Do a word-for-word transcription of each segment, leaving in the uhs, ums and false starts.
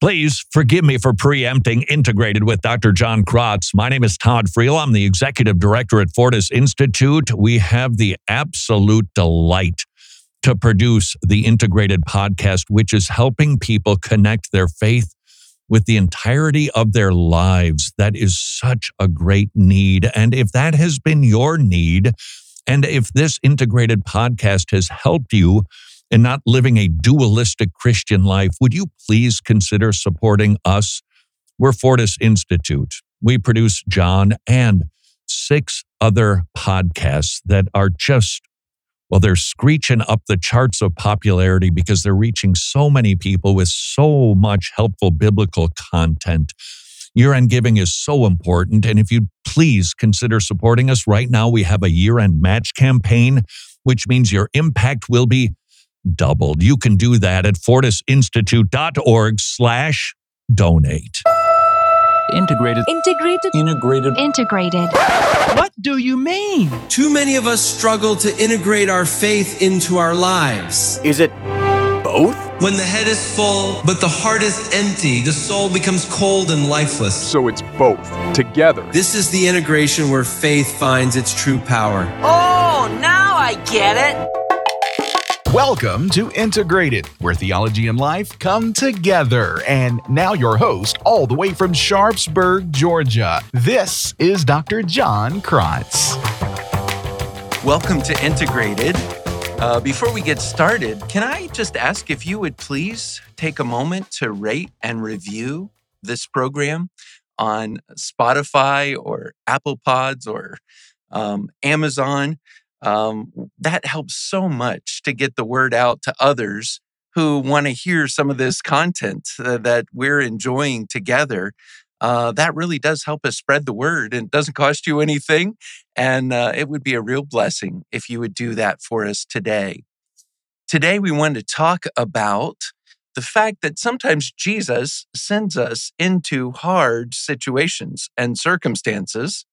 Please forgive me for preempting Integrated with Doctor John Krotz. My name is Todd Friel. I'm the Executive Director at Fortis Institute. We have the absolute delight to produce the Integrated podcast, which is helping people connect their faith with the entirety of their lives. That is such a great need. And if that has been your need, and if this Integrated podcast has helped you in not living a dualistic Christian life, would you please consider supporting us? We're Fortis Institute. We produce John and six other podcasts that are just, well, they're screeching up the charts of popularity because they're reaching so many people with so much helpful biblical content. Year-end giving is so important, and if you'd please consider supporting us right now, we have a year-end match campaign, which means your impact will be doubled. You can do that at fortisinstitute.org slash donate. Integrated. Integrated. Integrated. Integrated. What do you mean? Too many of us struggle to integrate our faith into our lives. Is it both? When the head is full, but the heart is empty, the soul becomes cold and lifeless. So it's both, together. This is the integration where faith finds its true power. Oh, now I get it. Welcome to Integrated, where theology and life come together. And now your host, all the way from Sharpsburg, Georgia, this is Doctor John Krotz. Welcome to Integrated. Uh, before we get started, can I just ask if you would please take a moment to rate and review this program on Spotify or Apple Pods or um, Amazon? Um, that helps so much to get the word out to others who want to hear some of this content uh, that we're enjoying together. Uh, that really does help us spread the word, and it doesn't cost you anything. And uh, it would be a real blessing if you would do that for us today. Today, we want to talk about the fact that sometimes Jesus sends us into hard situations and circumstances,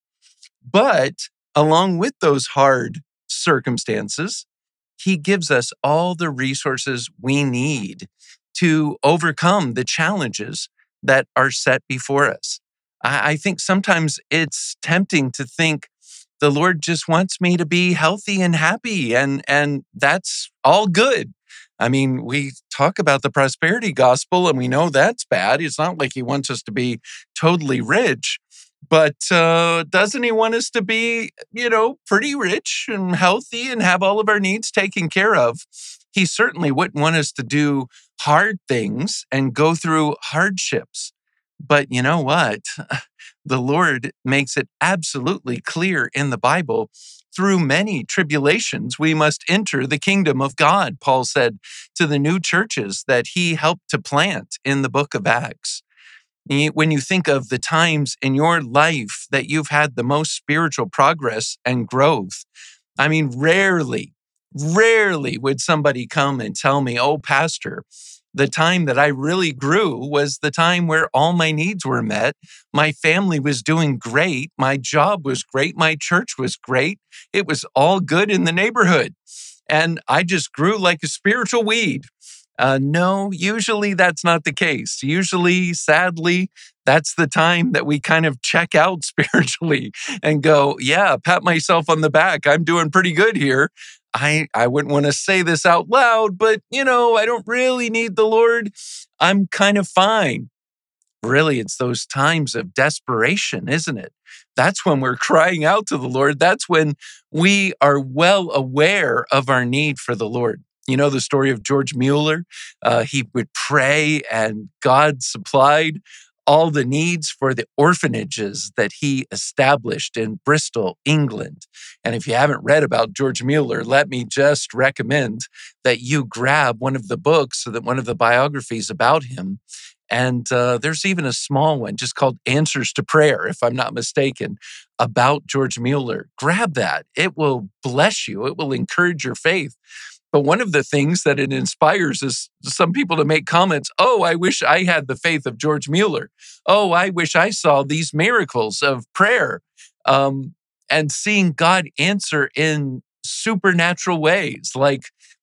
but along with those hard circumstances, he gives us all the resources we need to overcome the challenges that are set before us. I, I think sometimes it's tempting to think the Lord just wants me to be healthy and happy, and, and that's all good. I mean, we talk about the prosperity gospel, and we know that's bad. It's not like he wants us to be totally rich. But uh, doesn't he want us to be, you know, pretty rich and healthy and have all of our needs taken care of? He certainly wouldn't want us to do hard things and go through hardships. But you know what? The Lord makes it absolutely clear in the Bible, through many tribulations, we must enter the kingdom of God, Paul said to the new churches that he helped to plant in the book of Acts. When you think of the times in your life that you've had the most spiritual progress and growth, I mean, rarely, rarely would somebody come and tell me, oh, Pastor, the time that I really grew was the time where all my needs were met. My family was doing great. My job was great. My church was great. It was all good in the neighborhood. And I just grew like a spiritual weed. Uh, no, usually that's not the case. Usually, sadly, that's the time that we kind of check out spiritually and go, yeah, pat myself on the back. I'm doing pretty good here. I, I wouldn't want to say this out loud, but, you know, I don't really need the Lord. I'm kind of fine. Really, it's those times of desperation, isn't it? That's when we're crying out to the Lord. That's when we are well aware of our need for the Lord. You know the story of George Mueller? Uh, he would pray, and God supplied all the needs for the orphanages that he established in Bristol, England. And if you haven't read about George Mueller, let me just recommend that you grab one of the books, so that one of the biographies about him. And uh, there's even a small one just called Answers to Prayer, if I'm not mistaken, about George Mueller. Grab that. It will bless you. It will encourage your faith. But one of the things that it inspires is some people to make comments, oh, I wish I had the faith of George Mueller. Oh, I wish I saw these miracles of prayer. Um, and seeing God answer in supernatural ways, like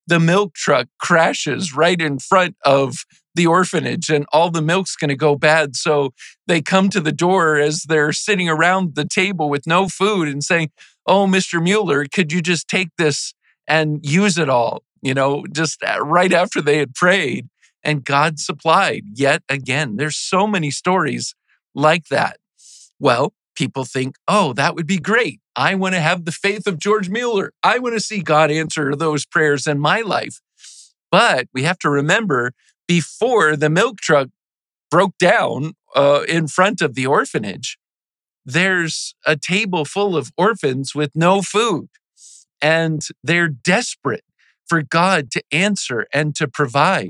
the milk truck crashes right in front of the orphanage and all the milk's going to go bad. So they come to the door as they're sitting around the table with no food and saying, "Oh, Mister Mueller, could you just take this and use it all?" You know, just right after they had prayed, and God supplied yet again. There's so many stories like that. Well, people think, oh, that would be great. I want to have the faith of George Mueller. I want to see God answer those prayers in my life. But we have to remember, before the milk truck broke down uh, in front of the orphanage, there's a table full of orphans with no food. And they're desperate for God to answer and to provide.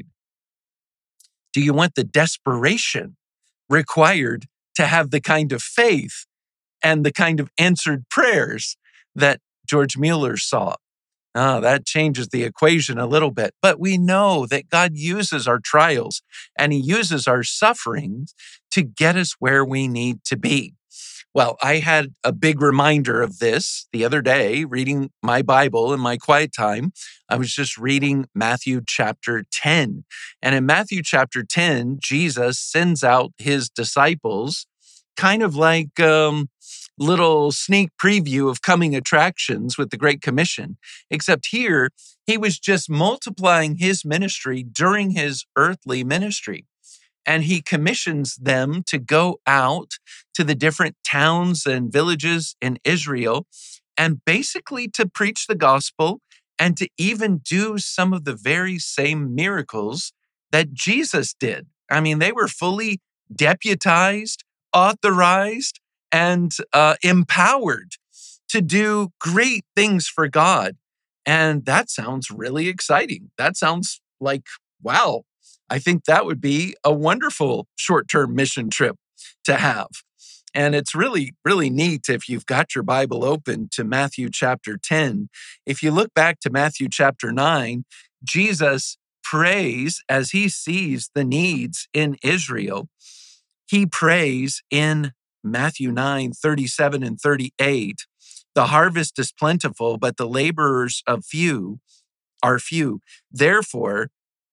Do you want the desperation required to have the kind of faith and the kind of answered prayers that George Mueller saw? Ah, that changes the equation a little bit. But we know that God uses our trials and He uses our sufferings to get us where we need to be. Well, I had a big reminder of this the other day, reading my Bible in my quiet time. I was just reading Matthew chapter ten. And in Matthew chapter ten, Jesus sends out His disciples, kind of like um, little sneak preview of coming attractions with the Great Commission. Except here, He was just multiplying His ministry during His earthly ministry. And He commissions them to go out to the different towns and villages in Israel and basically to preach the gospel and to even do some of the very same miracles that Jesus did. I mean, they were fully deputized, authorized, and uh, empowered to do great things for God. And that sounds really exciting. That sounds like, wow. I think that would be a wonderful short-term mission trip to have. And it's really, really neat if you've got your Bible open to Matthew chapter ten. If you look back to Matthew chapter nine, Jesus prays as He sees the needs in Israel. He prays in Matthew nine, thirty-seven and thirty-eight, "The harvest is plentiful, but the laborers of few are few. Therefore,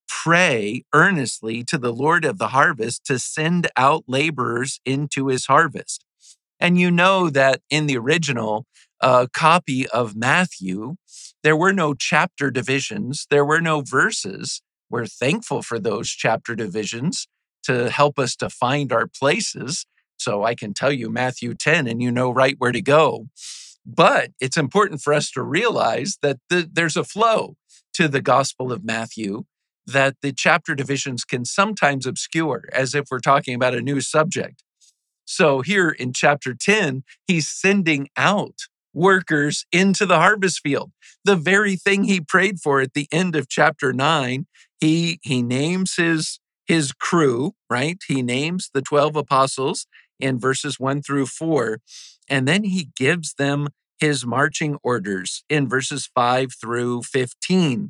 pray earnestly to the Lord of the harvest to send out laborers into His harvest." And you know that in the original uh, copy of Matthew, there were no chapter divisions. There were no verses. We're thankful for those chapter divisions to help us to find our places. So I can tell you Matthew ten and you know right where to go. But it's important for us to realize that the, there's a flow to the Gospel of Matthew that the chapter divisions can sometimes obscure, as if we're talking about a new subject. So here in chapter ten, He's sending out workers into the harvest field. The very thing He prayed for at the end of chapter nine, he, he names his, his crew, right? He names the twelve apostles in verses one through four, and then He gives them His marching orders in verses five through fifteen.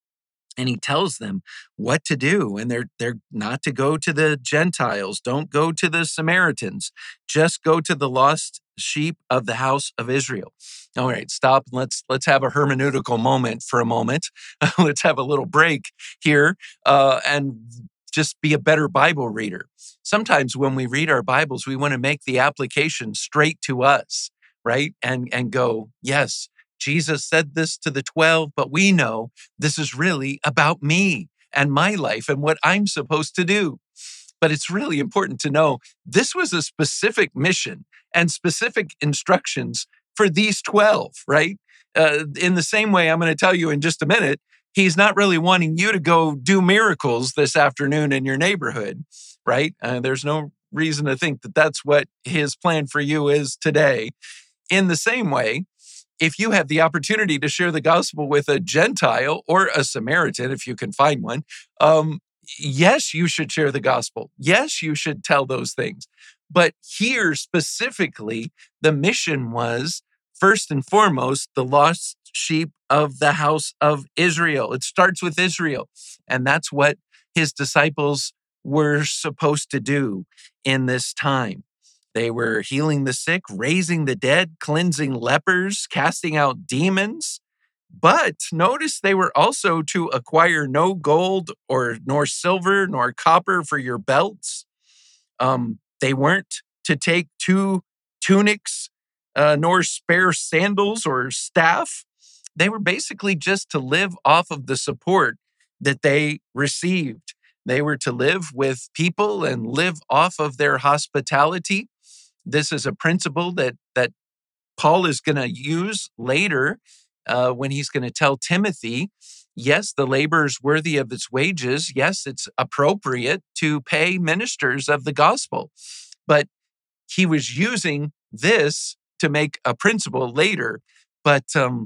And He tells them what to do. And they're, they're not to go to the Gentiles. Don't go to the Samaritans. Just go to the lost sheep of the house of Israel. All right, stop. Let's, let's have a hermeneutical moment for a moment. Let's have a little break here uh, and just be a better Bible reader. Sometimes when we read our Bibles, we want to make the application straight to us, right? And, and go, yes, Jesus said this to the twelve, but we know this is really about me and my life and what I'm supposed to do. But it's really important to know this was a specific mission and specific instructions for these twelve, right? Uh, in the same way, I'm going to tell you in just a minute, He's not really wanting you to go do miracles this afternoon in your neighborhood, right? Uh, there's no reason to think that that's what His plan for you is today. In the same way, if you have the opportunity to share the gospel with a Gentile or a Samaritan, if you can find one, um, yes, you should share the gospel. Yes, you should tell those things. But here specifically, the mission was, first and foremost, the lost sheep of the house of Israel. It starts with Israel. And that's what His disciples were supposed to do in this time. They were healing the sick, raising the dead, cleansing lepers, casting out demons, But notice they were also to acquire no gold or nor silver nor copper for your belts. Um, they weren't to take two tunics, uh, nor spare sandals or staff. They were basically just to live off of the support that they received. They were to live with people and live off of their hospitality. This is a principle that, that Paul is going to use later uh, when he's going to tell Timothy, yes, the labor is worthy of its wages. Yes, it's appropriate to pay ministers of the gospel. But he was using this to make a principle later. But um,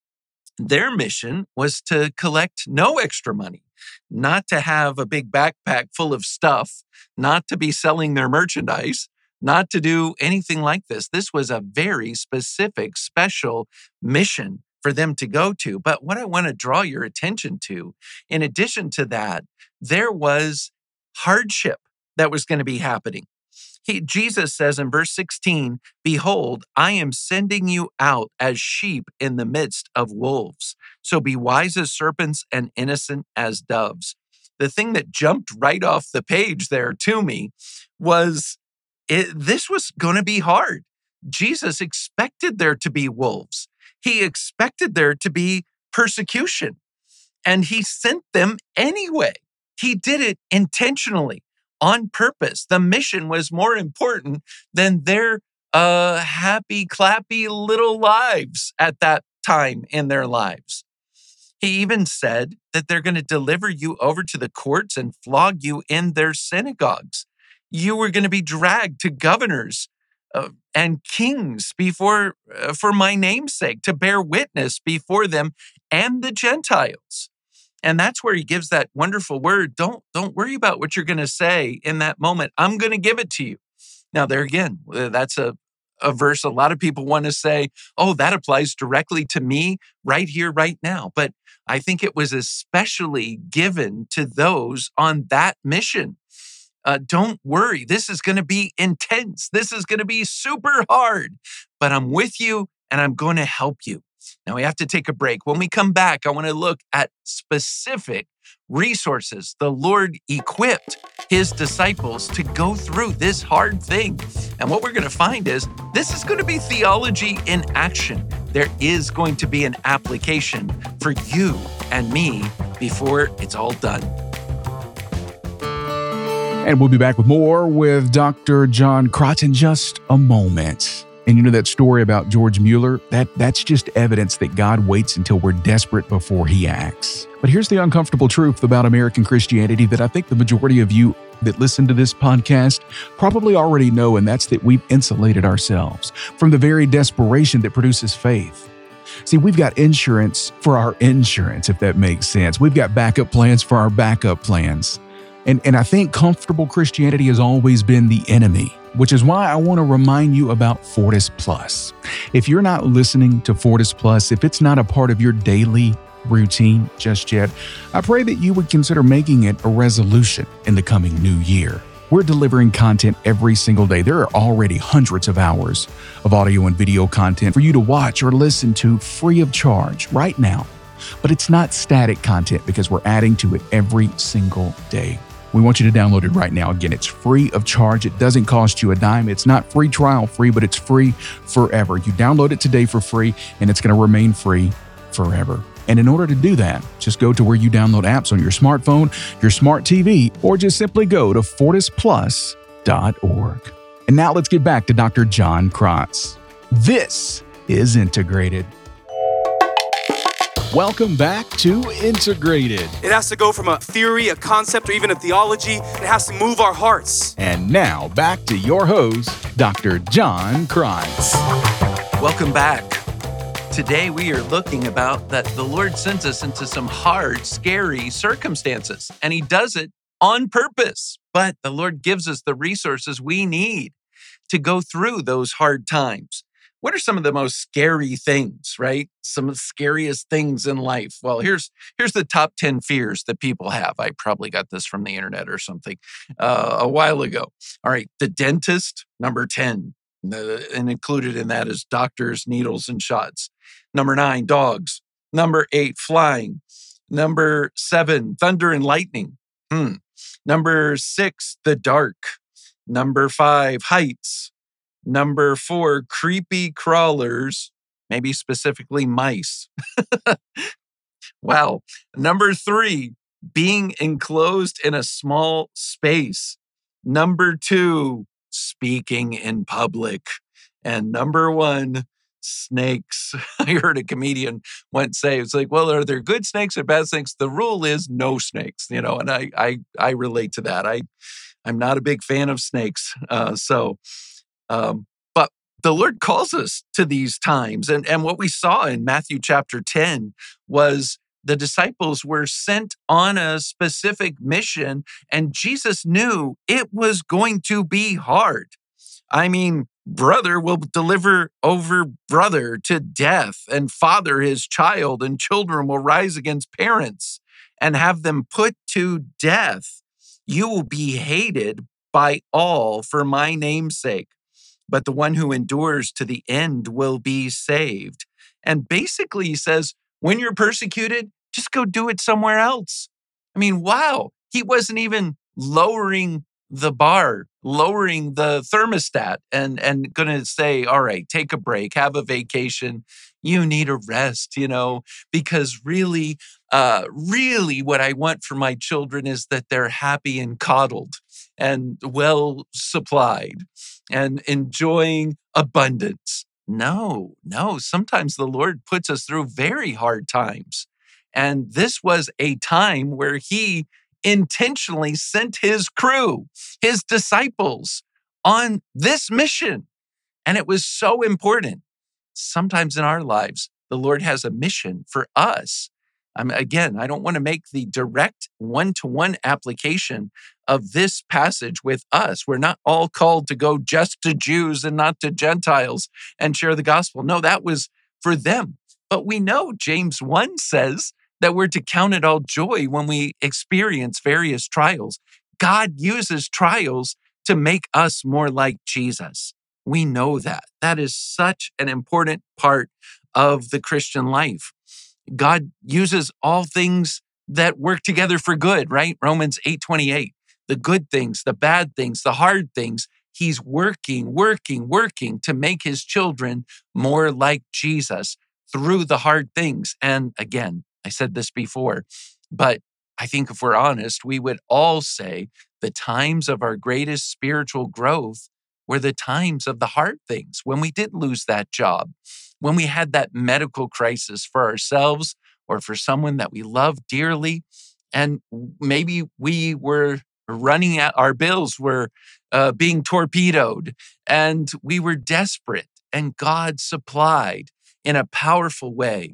their mission was to collect no extra money, not to have a big backpack full of stuff, not to be selling their merchandise, not to do anything like this. This was a very specific, special mission for them to go to. But what I want to draw your attention to, in addition to that, there was hardship that was going to be happening. He, Jesus says in verse sixteen, "Behold, I am sending you out as sheep in the midst of wolves. So be wise as serpents and innocent as doves." The thing that jumped right off the page there to me was it, this was going to be hard. Jesus expected there to be wolves. He expected there to be persecution, and he sent them anyway. He did it intentionally, on purpose. The mission was more important than their uh, happy, clappy little lives at that time in their lives. He even said that they're going to deliver you over to the courts and flog you in their synagogues. You were going to be dragged to governors uh, and kings before uh, for my name's sake, to bear witness before them and the Gentiles. And that's where he gives that wonderful word. Don't, don't worry about what you're going to say in that moment. I'm going to give it to you. Now, there again, that's a, a verse a lot of people want to say, oh, that applies directly to me right here, right now. But I think it was especially given to those on that mission. Uh, don't worry. This is going to be intense. This is going to be super hard, but I'm with you and I'm going to help you. Now we have to take a break. When we come back, I want to look at specific resources the Lord equipped his disciples to go through this hard thing. And what we're going to find is this is going to be theology in action. There is going to be an application for you and me before it's all done. And we'll be back with more with Doctor John Krotz in just a moment. And you know that story about George Mueller? That, that's just evidence that God waits until we're desperate before he acts. But here's the uncomfortable truth about American Christianity that I think the majority of you that listen to this podcast probably already know, and that's that we've insulated ourselves from the very desperation that produces faith. See, we've got insurance for our insurance, if that makes sense. We've got backup plans for our backup plans. And, and I think comfortable Christianity has always been the enemy, which is why I want to remind you about Fortis Plus. If you're not listening to Fortis Plus, if it's not a part of your daily routine just yet, I pray that you would consider making it a resolution in the coming new year. We're delivering content every single day. There are already hundreds of hours of audio and video content for you to watch or listen to free of charge right now. But it's not static content because we're adding to it every single day. We want you to download it right now. Again, it's free of charge. It doesn't cost you a dime. It's not free trial free, but it's free forever. You download it today for free, and it's going to remain free forever. And in order to do that, just go to where you download apps on your smartphone, your smart T V, or just simply go to fortis plus dot org. And now let's get back to Doctor John Krotz. This is Integrated. Welcome back to Integrated. It has to go from a theory, a concept, or even a theology. It has to move our hearts. And now back to your host, Doctor John Krotz. Welcome back. Today we are looking about that the Lord sends us into some hard, scary circumstances, and he does it on purpose. But the Lord gives us the resources we need to go through those hard times. What are some of the most scary things, right? Some of the scariest things in life. Well, here's here's the top ten fears that people have. I probably got this from the internet or something uh, a while ago. All right, the dentist, number ten. The, and included in that is doctors, needles, and shots. Number nine, dogs. Number eight, flying. Number seven, thunder and lightning. Hmm. Number six, the dark. Number five, heights. Number four, creepy crawlers, maybe specifically mice. Wow. Number three, being enclosed in a small space. Number two, speaking in public. And number one, snakes. I heard a comedian once say, it's like, well, are there good snakes or bad snakes? The rule is no snakes, you know, and I I, I relate to that. I, I'm not a big fan of snakes. Uh, so, um, but the Lord calls us to these times. And, and what we saw in Matthew chapter ten was the disciples were sent on a specific mission, and Jesus knew it was going to be hard. I mean, brother will deliver over brother to death, and father his child, and children will rise against parents and have them put to death. You will be hated by all for my name's sake, but the one who endures to the end will be saved. And basically, he says, when you're persecuted, just go do it somewhere else. I mean, wow, he wasn't even lowering the bar, lowering the thermostat and, and going to say, all right, take a break, have a vacation. You need a rest, you know, because really, uh, really what I want for my children is that they're happy and coddled and well supplied and enjoying abundance. No, no, sometimes the Lord puts us through very hard times. And this was a time where he intentionally sent his crew, his disciples, on this mission. And it was so important. Sometimes in our lives, the Lord has a mission for us. Um, again, I don't want to make the direct one-to-one application of this passage with us. We're not all called to go just to Jews and not to Gentiles and share the gospel. No, that was for them. But we know James one says that we're to count it all joy when we experience various trials. God uses trials to make us more like Jesus. We know that. That is such an important part of the Christian life. God uses all things that work together for good, right? Romans eight twenty-eight. The good things, the bad things, the hard things. He's working, working, working to make his children more like Jesus through the hard things. And again, I said this before, but I think if we're honest, we would all say the times of our greatest spiritual growth were the times of the hard things, when we did lose that job, when we had that medical crisis for ourselves or for someone that we love dearly, and maybe we were running at our bills were uh, being torpedoed, and we were desperate, and God supplied in a powerful way.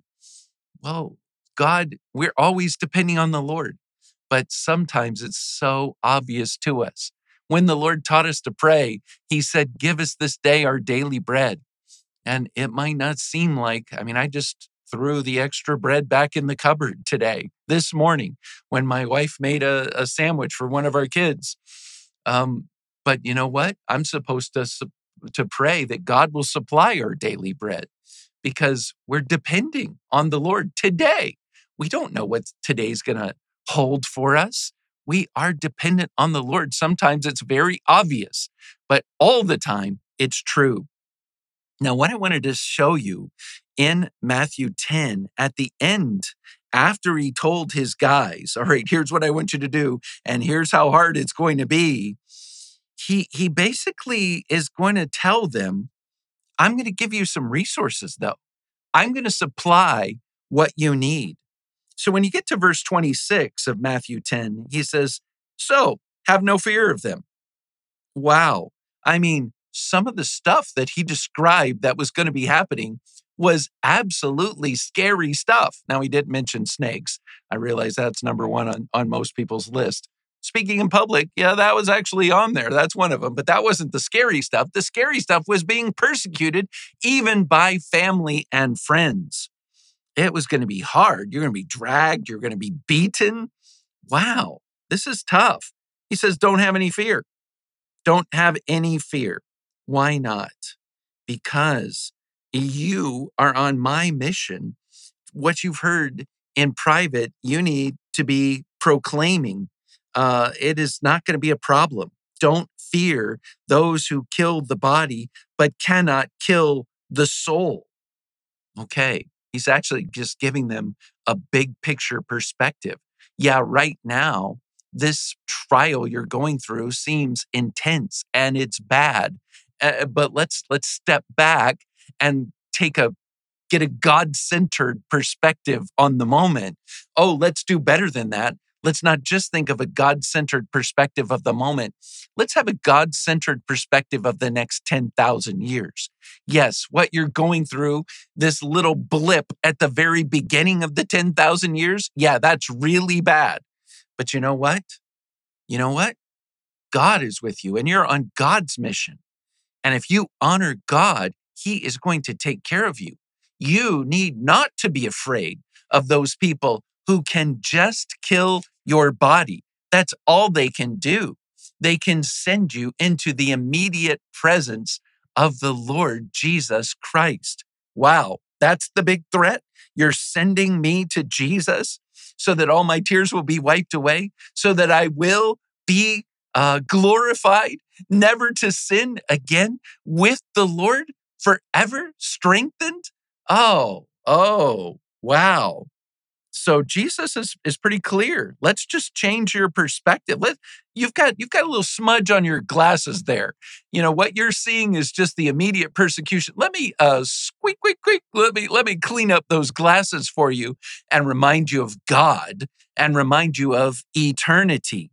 Well, God, we're always depending on the Lord, but sometimes it's so obvious to us. When the Lord taught us to pray, he said, give us this day our daily bread. And it might not seem like, I mean, I just threw the extra bread back in the cupboard today, this morning, when my wife made a, a sandwich for one of our kids. Um, but you know what? I'm supposed to, to pray that God will supply our daily bread because we're depending on the Lord today. We don't know what today's going to hold for us. We are dependent on the Lord. Sometimes it's very obvious, but all the time it's true. Now, what I wanted to show you in Matthew ten, at the end, after he told his guys, all right, here's what I want you to do, and here's how hard it's going to be, he, he basically is going to tell them, I'm going to give you some resources, though. I'm going to supply what you need. So when you get to verse twenty-six of Matthew ten, he says, so have no fear of them. Wow. I mean, some of the stuff that he described that was going to be happening was absolutely scary stuff. Now, he did mention snakes. I realize that's number one on, on most people's list. Speaking in public, yeah, that was actually on there. That's one of them. But that wasn't the scary stuff. The scary stuff was being persecuted even by family and friends. It was going to be hard. You're going to be dragged. You're going to be beaten. Wow, this is tough. He says, don't have any fear. Don't have any fear. Why not? Because you are on my mission what you've heard in private, you need to be proclaiming. Uh, it is not going to be a problem. Don't fear those who kill the body, but cannot kill the soul. Okay. He's actually just giving them a big picture perspective. Yeah, right now, this trial you're going through seems intense and it's bad. Uh, but let's let's step back and take a get a God-centered perspective on the moment. Oh, let's do better than that. Let's not just think of a God-centered perspective of the moment. Let's have a God-centered perspective of the next ten thousand years. Yes, what you're going through, this little blip at the very beginning of the ten thousand years, yeah, that's really bad. But you know what? You know what? God is with you and you're on God's mission. And if you honor God, He is going to take care of you. You need not to be afraid of those people who can just kill your body. That's all they can do. They can send you into the immediate presence of the Lord Jesus Christ. Wow, that's the big threat. You're sending me to Jesus so that all my tears will be wiped away, so that I will be uh, glorified, never to sin again with the Lord, forever strengthened. Oh, oh, wow. So Jesus is, is pretty clear. Let's just change your perspective. Let, you've got you've got a little smudge on your glasses there. You know, what you're seeing is just the immediate persecution. Let me uh squeak, quick, quick. Let me let me clean up those glasses for you and remind you of God and remind you of eternity.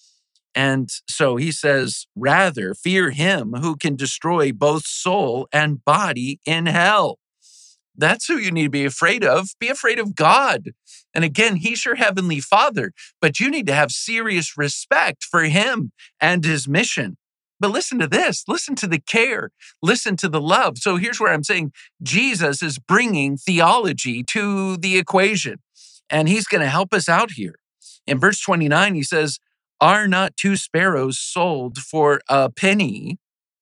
And so he says, rather fear him who can destroy both soul and body in hell. That's who you need to be afraid of. Be afraid of God. And again, He's your heavenly Father, but you need to have serious respect for Him and His mission. But listen to this. Listen to the care. Listen to the love. So here's where I'm saying Jesus is bringing theology to the equation, and He's going to help us out here. In verse twenty-nine, He says, are not two sparrows sold for a penny,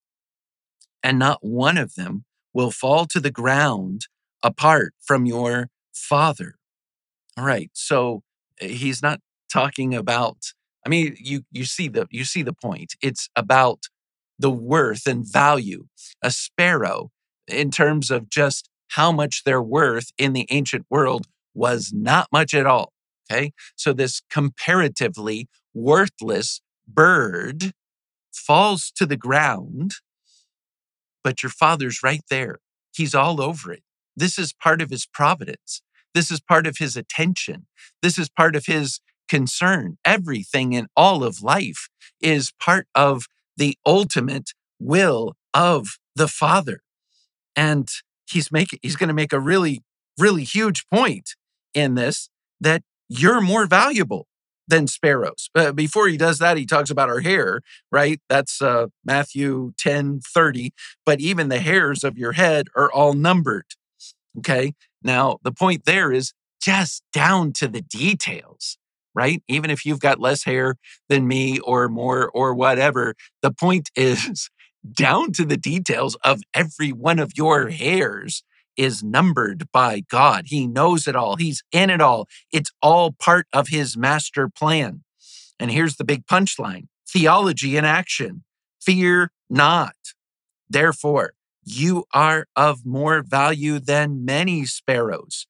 and not one of them will fall to the ground apart from your Father? All right, so He's not talking about, I mean, you you see the you see the point. It's about the worth and value. A sparrow, in terms of just how much they're worth in the ancient world, was not much at all. Okay, so this comparatively worthless bird falls to the ground, but your Father's right there. He's all over it. This is part of His providence. This is part of His attention. This is part of His concern. Everything in all of life is part of the ultimate will of the Father. And he's making, he's going to make a really, really huge point in this, that you're more valuable than sparrows. Uh, before he does that, he talks about our hair, right? That's uh, Matthew ten thirty. But even the hairs of your head are all numbered. Okay. Now, the point there is just down to the details, right? Even if you've got less hair than me or more or whatever, the point is down to the details of every one of your hairs is numbered by God. He knows it all. He's in it all. It's all part of His master plan. And here's the big punchline: theology in action. Fear not. Therefore, you are of more value than many sparrows.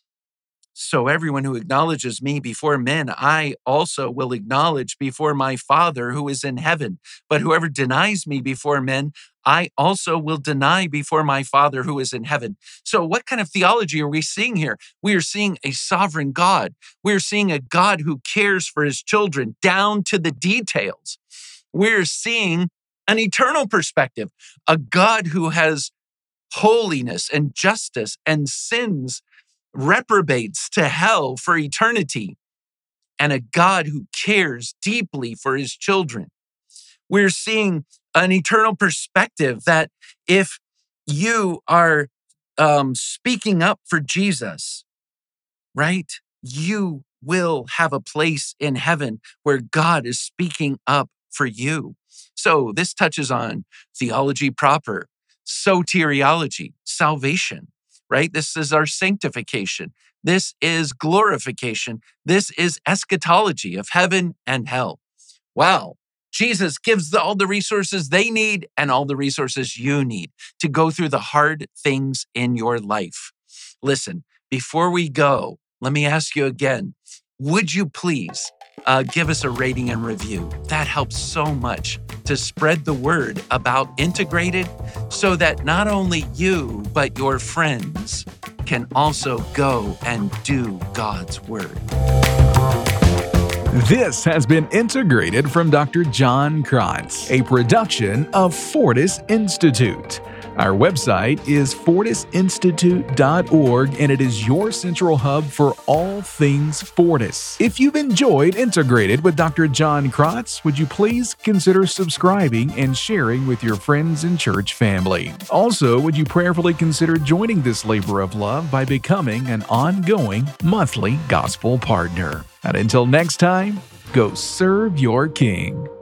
So everyone who acknowledges me before men, I also will acknowledge before my Father who is in heaven. But whoever denies me before men, I also will deny before my Father who is in heaven. So what kind of theology are we seeing here? We are seeing a sovereign God. We're seeing a God who cares for His children down to the details. We're seeing an eternal perspective, a God who has holiness and justice and sins reprobates to hell for eternity, and a God who cares deeply for His children. We're seeing an eternal perspective that if you are um, speaking up for Jesus, right, you will have a place in heaven where God is speaking up for you. So this touches on theology proper, soteriology, salvation. right? This is our sanctification. This is glorification. This is eschatology of heaven and hell. Wow. Jesus gives the, all the resources they need and all the resources you need to go through the hard things in your life. Listen, before we go, let me ask you again, would you please uh, give us a rating and review? That helps so much to spread the word about Integrated so that not only you, but your friends can also go and do God's word. This has been Integrated from Doctor John Krotz, a production of Fortis Institute. Our website is fortis institute dot org, and it is your central hub for all things Fortis. If you've enjoyed Integrated with Doctor John Krotz, would you please consider subscribing and sharing with your friends and church family? Also, would you prayerfully consider joining this labor of love by becoming an ongoing monthly gospel partner? And until next time, go serve your King.